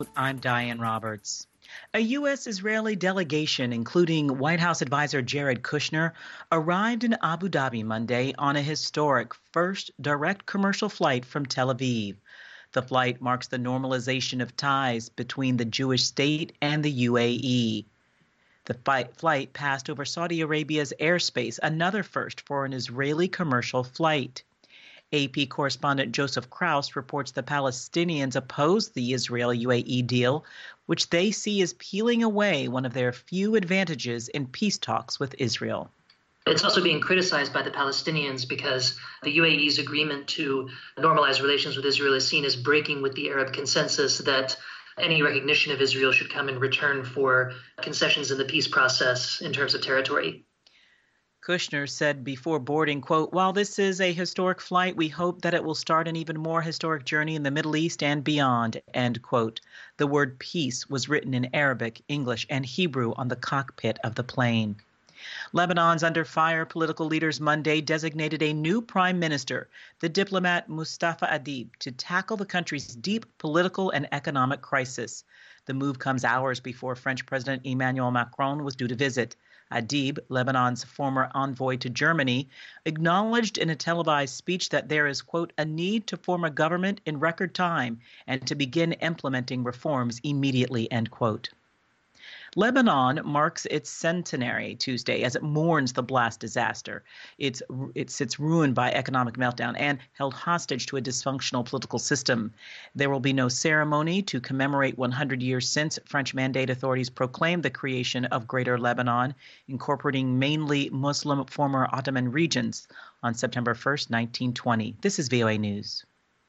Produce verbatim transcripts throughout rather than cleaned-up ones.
I'm Diane Roberts. A U S Israeli delegation, including White House advisor Jared Kushner, arrived in Abu Dhabi Monday on a historic first direct commercial flight from Tel Aviv. The flight marks the normalization of ties between the Jewish state and the U A E. The flight passed over Saudi Arabia's airspace, another first for an Israeli commercial flight. A P correspondent Joseph Krauss reports the Palestinians oppose the Israel-U A E deal, which they see as peeling away one of their few advantages in peace talks with Israel. It's also being criticized by the Palestinians because the U A E's agreement to normalize relations with Israel is seen as breaking with the Arab consensus that any recognition of Israel should come in return for concessions in the peace process in terms of territory. Kushner said before boarding, quote, "While this is a historic flight, we hope that it will start an even more historic journey in the Middle East and beyond," end quote. The word peace was written in Arabic, English, and Hebrew on the cockpit of the plane. Lebanon's under fire political leaders Monday designated a new prime minister, the diplomat Mustafa Adib, to tackle the country's deep political and economic crisis. The move comes hours before French President Emmanuel Macron was due to visit. Adib, Lebanon's former envoy to Germany, acknowledged in a televised speech that there is, quote, "a need to form a government in record time and to begin implementing reforms immediately," end quote. Lebanon marks its centenary Tuesday as it mourns the blast disaster. It's, it sits ruined by economic meltdown and held hostage to a dysfunctional political system. There will be no ceremony to commemorate one hundred years since French Mandate authorities proclaimed the creation of Greater Lebanon, incorporating mainly Muslim former Ottoman regions on September first, nineteen twenty. This is V O A News.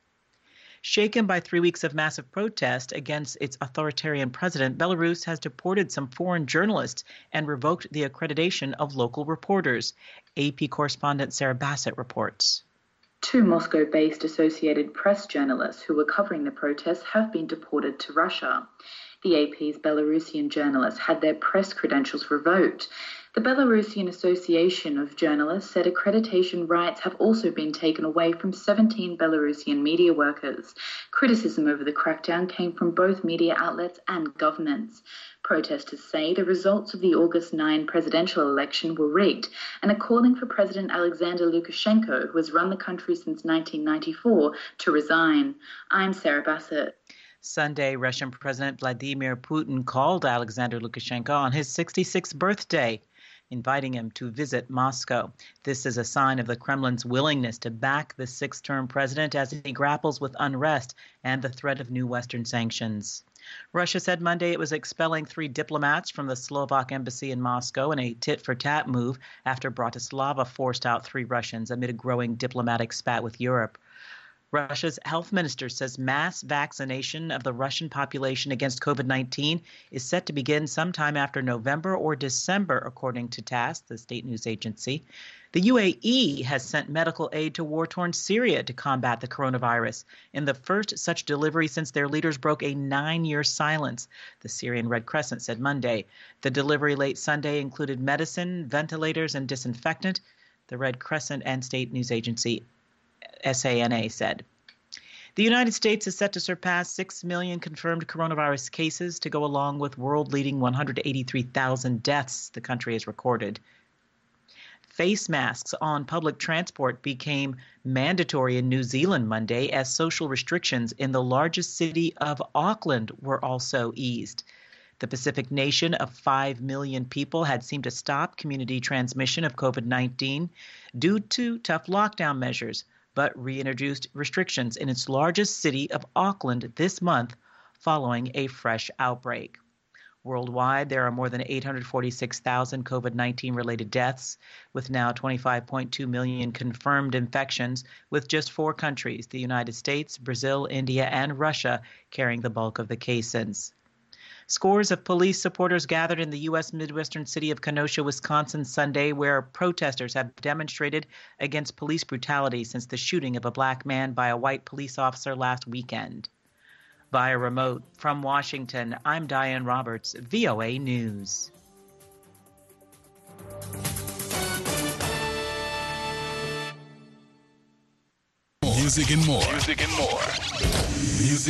Shaken by three weeks of massive protest against its authoritarian president, Belarus has deported some foreign journalists and revoked the accreditation of local reporters. A P correspondent Sarah Bassett reports. Two Moscow-based Associated Press journalists who were covering the protests have been deported to Russia. The A P's Belarusian journalists had their press credentials revoked. The Belarusian Association of Journalists said accreditation rights have also been taken away from seventeen Belarusian media workers. Criticism over the crackdown came from both media outlets and governments. Protesters say the results of the August ninth presidential election were rigged and are calling for President Alexander Lukashenko, who has run the country since nineteen ninety-four, to resign. I'm Sarah Bassett. Sunday, Russian President Vladimir Putin called Alexander Lukashenko on his sixty-sixth birthday, inviting him to visit Moscow. This is a sign of the Kremlin's willingness to back the sixth-term president as he grapples with unrest and the threat of new Western sanctions. Russia said Monday it was expelling three diplomats from the Slovak embassy in Moscow in a tit-for-tat move after Bratislava forced out three Russians amid a growing diplomatic spat with Europe. Russia's health minister says mass vaccination of the Russian population against COVID nineteen is set to begin sometime after November or December, according to TASS, the state news agency. The U A E has sent medical aid to war-torn Syria to combat the coronavirus, in the first such delivery since their leaders broke a nine-year silence, the Syrian Red Crescent said Monday. The delivery late Sunday included medicine, ventilators, and disinfectant, the Red Crescent and state news agency S A N A said. The United States is set to surpass six million confirmed coronavirus cases to go along with world-leading one hundred eighty-three thousand deaths the country has recorded. Face masks on public transport became mandatory in New Zealand Monday as social restrictions in the largest city of Auckland were also eased. The Pacific nation of five million people had seemed to stop community transmission of COVID nineteen due to tough lockdown measures, but reintroduced restrictions in its largest city of Auckland this month following a fresh outbreak. Worldwide, there are more than eight hundred forty-six thousand COVID nineteen related deaths, with now twenty-five point two million confirmed infections, with just four countries, the United States, Brazil, India, and Russia, carrying the bulk of the cases. Scores of police supporters gathered in the U S Midwestern city of Kenosha, Wisconsin, Sunday, where protesters have demonstrated against police brutality since the shooting of a black man by a white police officer last weekend. Via remote from Washington, I'm Diane Roberts, V O A News. Music and more. Music and more. Music